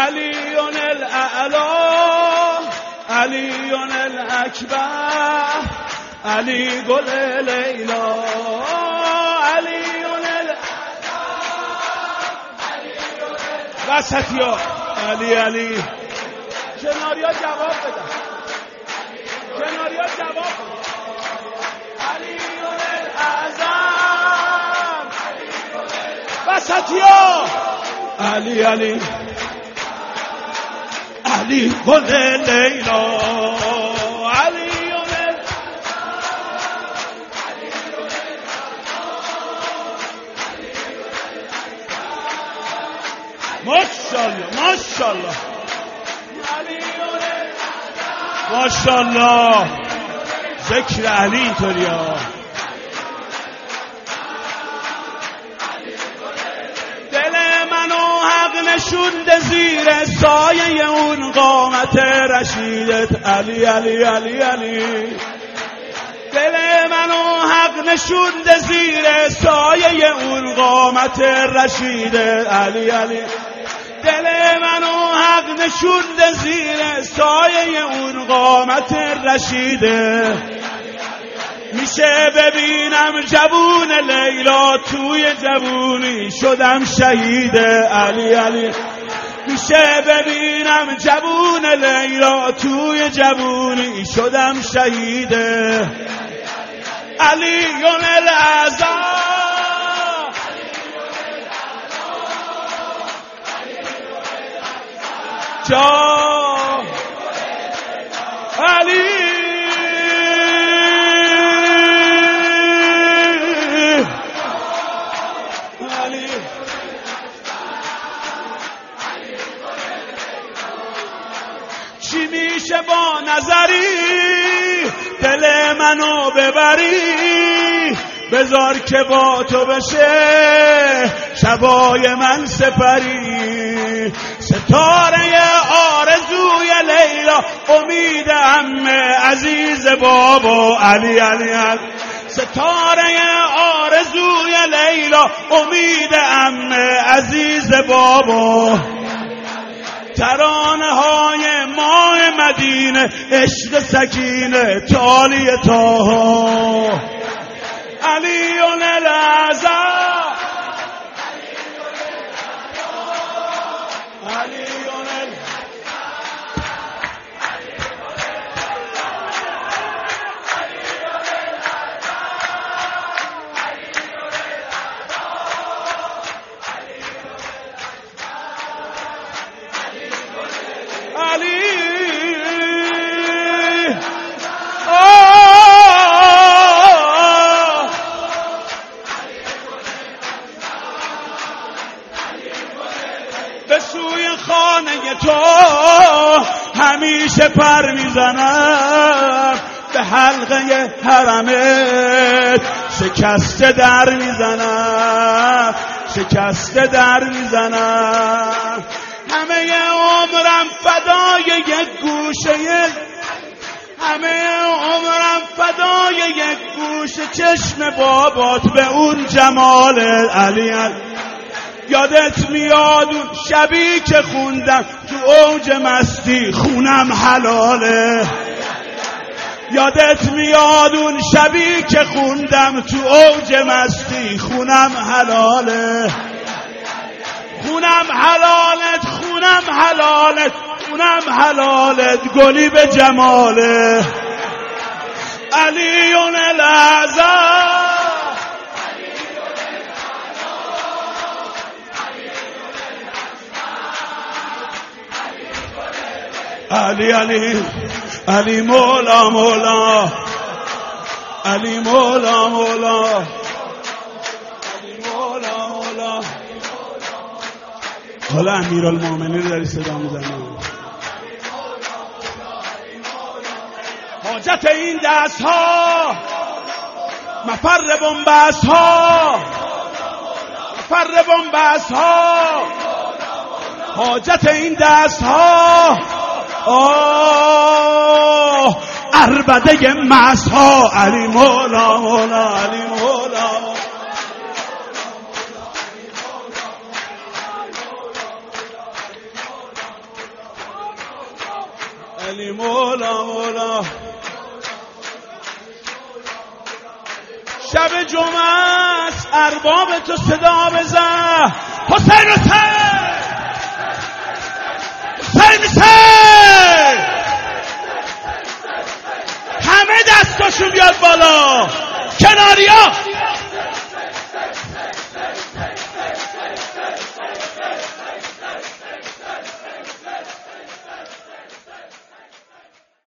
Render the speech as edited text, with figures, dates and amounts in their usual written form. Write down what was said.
علی الاعلی علی الاکبر علی گل لیلا علی وسطیا علی کناریا جواب بدن کناریا جواب بدن علی الاعظم وسطیا علی گل لیلا علی ماشاءالله ماشاءالله ذکر علی اینطوری ها. دل منو حق نشونده زیر سایه اون قامت رشیدت علی دل منو حق نشونده زیر سایه اون قامت رشیدت علی دل منو حق نشونده زیر سایه اون قامت رشیده میشه ببینم جوون لیلا توی جوونی شدم شهید علی میشه ببینم جوون لیلا توی جوونی شدم شهید علی الاعظم جا علی چی میشه با نظری دل منو ببری بذار که با تو بشه شبای من سپری ستاره آرزوی لیلا امید عمه عزیز بابا علی ستاره آرزوی لیلا امید عمه عزیز بابا ترانه های ماه مدینه عشق سکینه تالی تاها علی الاعظم به سوی خانه تو همیشه پر میزنم به حلقه حرمت شکسته در میزنم همه عمرم فدای یک گوشه چشم بابات به اون جمال علی یادت میاد اون شبی که خوندم تو اوج مستی خونم حلاله یادت میاد اون شبی که خوندم تو اوج مستی خونم حلالت گلی به جماله علی الاعظم علی مولا حالا امیرالمومنین داری صدا میزنی حاجت این دست ها مفر بنبست ها حاجت این دست ها عربده مست ها علی مولا علی مولا مولا. شب جمعه است ارباب تو صدا بزن. حسین حسین حسین حسین، همه دستاشون بیاد بالا. کناریا